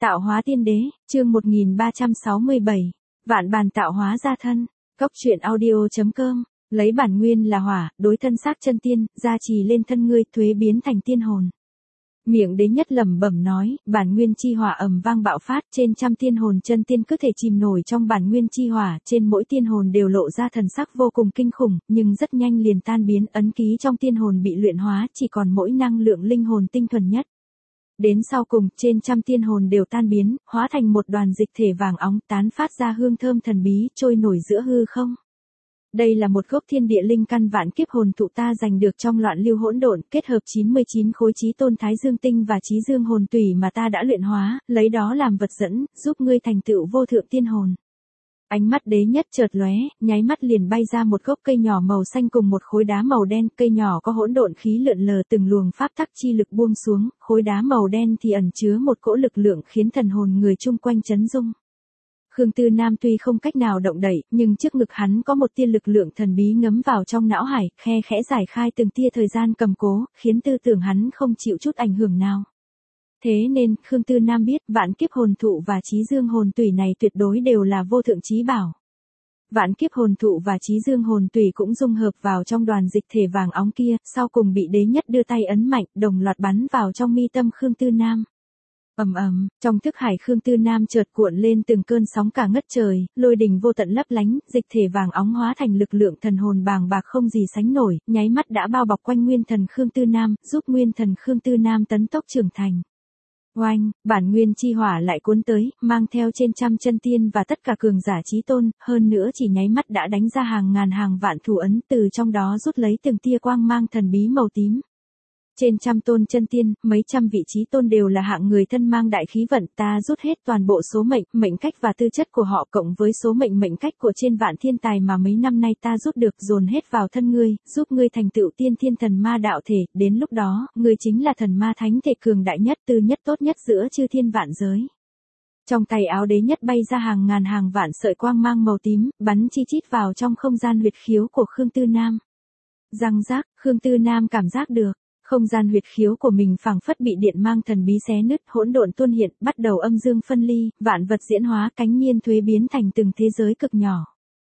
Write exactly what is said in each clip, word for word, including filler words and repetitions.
Tạo hóa tiên đế, chương một nghìn ba trăm sáu mươi bảy. Vạn bàn tạo hóa gia thân. Cốc truyện audio.com. Lấy bản nguyên là hỏa, đối thân xác chân tiên, gia trì lên thân ngươi, thuế biến thành tiên hồn. Miệng đế nhất lẩm bẩm nói, bản nguyên chi hỏa ầm vang bạo phát, trên trăm tiên hồn chân tiên cứ thể chìm nổi trong bản nguyên chi hỏa, trên mỗi tiên hồn đều lộ ra thần sắc vô cùng kinh khủng, nhưng rất nhanh liền tan biến, ấn ký trong tiên hồn bị luyện hóa, chỉ còn mỗi năng lượng linh hồn tinh thuần nhất. Đến sau cùng, trên trăm tiên hồn đều tan biến, hóa thành một đoàn dịch thể vàng óng, tán phát ra hương thơm thần bí, trôi nổi giữa hư không. Đây là một gốc thiên địa linh căn vạn kiếp hồn thụ ta giành được trong loạn lưu hỗn độn, kết hợp chín mươi chín khối chí tôn thái dương tinh và chí dương hồn tủy mà ta đã luyện hóa, lấy đó làm vật dẫn, giúp ngươi thành tựu vô thượng tiên hồn. Ánh mắt đế nhất chợt lóe, nháy mắt liền bay ra một gốc cây nhỏ màu xanh cùng một khối đá màu đen, cây nhỏ có hỗn độn khí lượn lờ, từng luồng pháp tắc chi lực buông xuống, khối đá màu đen thì ẩn chứa một cỗ lực lượng khiến thần hồn người chung quanh chấn rung. Khương Tư Nam tuy không cách nào động đậy, nhưng trước ngực hắn có một tia lực lượng thần bí ngấm vào trong não hải, khe khẽ giải khai từng tia thời gian cầm cố, khiến tư tưởng hắn không chịu chút ảnh hưởng nào. Thế nên, Khương Tư Nam biết, vạn kiếp hồn thụ và chí dương hồn tủy này tuyệt đối đều là vô thượng chí bảo. Vạn kiếp hồn thụ và chí dương hồn tủy cũng dung hợp vào trong đoàn dịch thể vàng óng kia, sau cùng bị đế nhất đưa tay ấn mạnh, đồng loạt bắn vào trong mi tâm Khương Tư Nam. Ầm ầm, trong thức hải Khương Tư Nam chợt cuộn lên từng cơn sóng cả ngất trời, lôi đình vô tận lấp lánh, dịch thể vàng óng hóa thành lực lượng thần hồn bàng bạc không gì sánh nổi, nháy mắt đã bao bọc quanh nguyên thần Khương Tư Nam, giúp nguyên thần Khương Tư Nam tấn tốc trưởng thành. Oanh, bản nguyên chi hỏa lại cuốn tới, mang theo trên trăm chân tiên và tất cả cường giả chí tôn, hơn nữa chỉ nháy mắt đã đánh ra hàng ngàn hàng vạn thủ ấn, từ trong đó rút lấy từng tia quang mang thần bí màu tím. Trên trăm tôn chân tiên, mấy trăm vị chí tôn đều là hạng người thân mang đại khí vận, ta rút hết toàn bộ số mệnh, mệnh cách và tư chất của họ cộng với số mệnh mệnh cách của trên vạn thiên tài mà mấy năm nay ta rút được, dồn hết vào thân ngươi, giúp ngươi thành tựu tiên thiên thần ma đạo thể, đến lúc đó, ngươi chính là thần ma thánh thể cường đại nhất, tư nhất tốt nhất giữa chư thiên vạn giới. Trong tay áo đế nhất bay ra hàng ngàn hàng vạn sợi quang mang màu tím, bắn chi chít vào trong không gian huyệt khiếu của Khương Tư Nam. Răng rác, Khương Tư Nam cảm giác được. Không gian huyệt khiếu của mình phảng phất bị điện mang thần bí xé nứt, hỗn độn tuôn hiện, bắt đầu âm dương phân ly, vạn vật diễn hóa, cánh nhiên thuế biến thành từng thế giới cực nhỏ.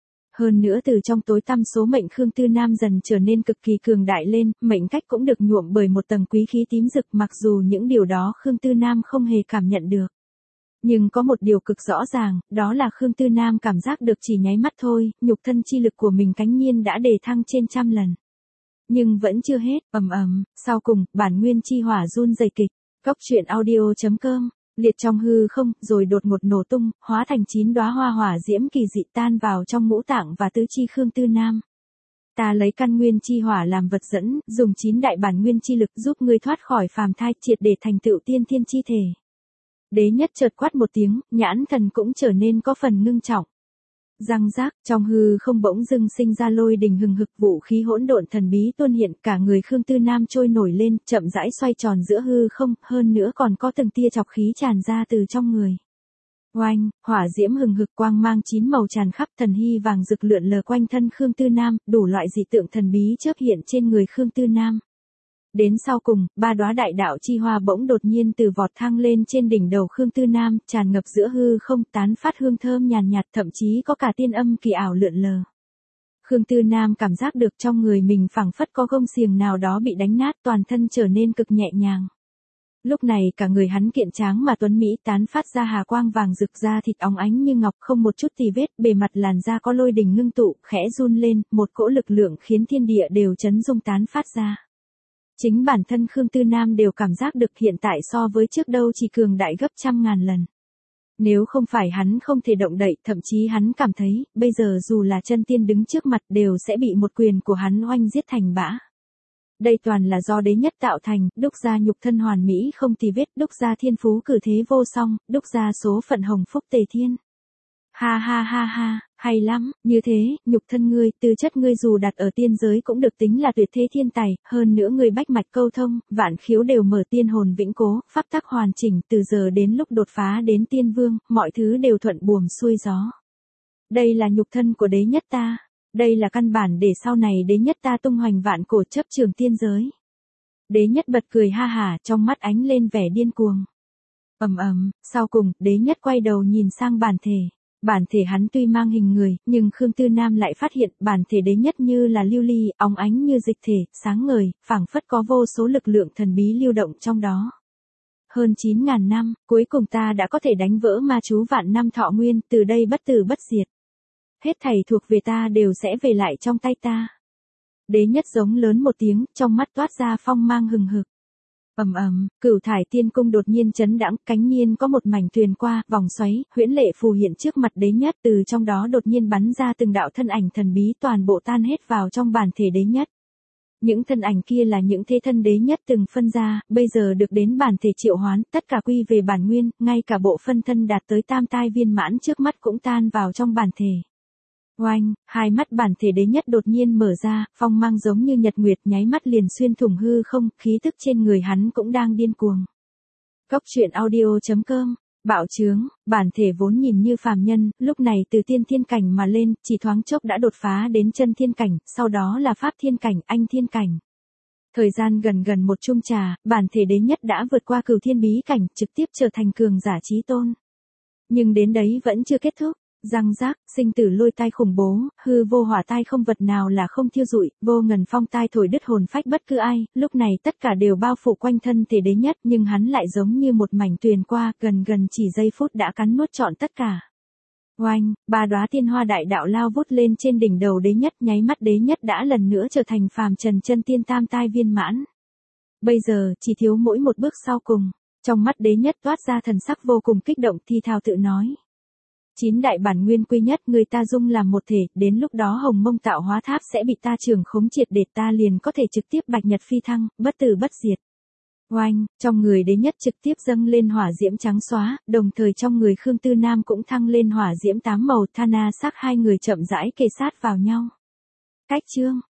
Hơn nữa từ trong tối tăm số mệnh Khương Tư Nam dần trở nên cực kỳ cường đại lên, mệnh cách cũng được nhuộm bởi một tầng quý khí tím rực, mặc dù những điều đó Khương Tư Nam không hề cảm nhận được. Nhưng có một điều cực rõ ràng, đó là Khương Tư Nam cảm giác được chỉ nháy mắt thôi, nhục thân chi lực của mình cánh nhiên đã đề thăng trên trăm lần. Nhưng vẫn chưa hết, ầm ầm, sau cùng, bản nguyên chi hỏa run rẩy kịch. Cốc truyện audio.com, liệt trong hư không, rồi đột ngột nổ tung, hóa thành chín đóa hoa hỏa diễm kỳ dị tan vào trong ngũ tạng và tứ chi Khương Tư Nam. Ta lấy căn nguyên chi hỏa làm vật dẫn, dùng chín đại bản nguyên chi lực giúp ngươi thoát khỏi phàm thai, triệt để thành tựu tiên thiên chi thể. Đế nhất chợt quát một tiếng, nhãn thần cũng trở nên có phần ngưng trọng. Răng rác, trong hư không bỗng dưng sinh ra lôi đình hừng hực, vũ khí hỗn độn thần bí tuôn hiện, cả người Khương Tư Nam trôi nổi lên, chậm rãi xoay tròn giữa hư không, hơn nữa còn có từng tia chọc khí tràn ra từ trong người. Oanh, hỏa diễm hừng hực quang mang chín màu tràn khắp, thần hy vàng rực lượn lờ quanh thân Khương Tư Nam, đủ loại dị tượng thần bí chớp hiện trên người Khương Tư Nam. Đến sau cùng, ba đóa đại đạo chi hoa bỗng đột nhiên từ vọt thăng lên trên đỉnh đầu Khương Tư Nam, tràn ngập giữa hư không, tán phát hương thơm nhàn nhạt, thậm chí có cả tiên âm kỳ ảo lượn lờ. Khương Tư Nam cảm giác được trong người mình phảng phất có gông xiềng nào đó bị đánh nát, toàn thân trở nên cực nhẹ nhàng. Lúc này cả người hắn kiện tráng mà tuấn mỹ, tán phát ra hà quang vàng rực, da thịt óng ánh như ngọc, không một chút tì vết, bề mặt làn da có lôi đình ngưng tụ, khẽ run lên, một cỗ lực lượng khiến thiên địa đều chấn rung tán phát ra. Chính bản thân Khương Tư Nam đều cảm giác được hiện tại so với trước đâu chỉ cường đại gấp trăm ngàn lần. Nếu không phải hắn không thể động đậy, thậm chí hắn cảm thấy, bây giờ dù là chân tiên đứng trước mặt đều sẽ bị một quyền của hắn oanh giết thành bã. Đây toàn là do đế nhất tạo thành, đúc ra nhục thân hoàn mỹ không tì vết, đúc ra thiên phú cử thế vô song, đúc ra số phận hồng phúc tề thiên. Ha ha ha ha, hay lắm, như thế, nhục thân ngươi, tư chất ngươi dù đặt ở tiên giới cũng được tính là tuyệt thế thiên tài, hơn nữa ngươi bách mạch câu thông, vạn khiếu đều mở, tiên hồn vĩnh cố, pháp tắc hoàn chỉnh, từ giờ đến lúc đột phá đến tiên vương, mọi thứ đều thuận buồm xuôi gió. Đây là nhục thân của đế nhất ta, đây là căn bản để sau này đế nhất ta tung hoành vạn cổ chấp trường tiên giới. Đế nhất bật cười ha hả, trong mắt ánh lên vẻ điên cuồng. Ầm ầm, sau cùng, đế nhất quay đầu nhìn sang bản thể. Bản thể hắn tuy mang hình người, nhưng Khương Tư Nam lại phát hiện bản thể đế nhất như là lưu ly, óng ánh như dịch thể, sáng ngời, phảng phất có vô số lực lượng thần bí lưu động trong đó. Hơn chín ngàn năm, cuối cùng ta đã có thể đánh vỡ ma chú vạn năm thọ nguyên, từ đây bất tử bất diệt. Hết thảy thuộc về ta đều sẽ về lại trong tay ta. Đế nhất giống lớn một tiếng, trong mắt toát ra phong mang hừng hực. Ầm ầm, Cửu Thải Tiên Cung đột nhiên chấn đãng, cánh nhiên có một mảnh thuyền qua, vòng xoáy, huyễn lệ phù hiện trước mặt đế nhất, từ trong đó đột nhiên bắn ra từng đạo thân ảnh thần bí, toàn bộ tan hết vào trong bản thể đế nhất. Những thân ảnh kia là những thế thân đế nhất từng phân ra, bây giờ được đến bản thể triệu hoán, tất cả quy về bản nguyên, ngay cả bộ phân thân đạt tới tam tai viên mãn trước mắt cũng tan vào trong bản thể. Oanh, hai mắt bản thể đế nhất đột nhiên mở ra, phong mang giống như nhật nguyệt nháy mắt liền xuyên thủng hư không, khí tức trên người hắn cũng đang điên cuồng. Cốc truyện audio chấm com, bạo trướng, bản thể vốn nhìn như phàm nhân, lúc này từ tiên thiên cảnh mà lên, chỉ thoáng chốc đã đột phá đến chân thiên cảnh, sau đó là pháp thiên cảnh, anh thiên cảnh. Thời gian gần gần một chung trà, bản thể đế nhất đã vượt qua cửu thiên bí cảnh, trực tiếp trở thành cường giả chí tôn. Nhưng đến đấy vẫn chưa kết thúc. Răng rác, sinh tử lôi tai khủng bố, hư vô hỏa tai không vật nào là không thiêu rụi, vô ngần phong tai thổi đứt hồn phách bất cứ ai, lúc này tất cả đều bao phủ quanh thân thể đế nhất, nhưng hắn lại giống như một mảnh tuyền qua, gần gần chỉ giây phút đã cắn nuốt trọn tất cả. Oanh, ba đóa tiên hoa đại đạo lao vút lên trên đỉnh đầu đế nhất, nháy mắt đế nhất đã lần nữa trở thành phàm trần chân tiên tam tai viên mãn. Bây giờ, chỉ thiếu mỗi một bước sau cùng, trong mắt đế nhất toát ra thần sắc vô cùng kích động, thi thào tự nói. Chín đại bản nguyên quy nhất, người ta dung làm một thể, đến lúc đó hồng mông tạo hóa tháp sẽ bị ta trưởng khống triệt để, ta liền có thể trực tiếp bạch nhật phi thăng, bất tử bất diệt. Oanh, trong người đế nhất trực tiếp dâng lên hỏa diễm trắng xóa, đồng thời trong người Khương Tư Nam cũng thăng lên hỏa diễm tám màu, Thana sắc hai người chậm rãi kề sát vào nhau. Cách chương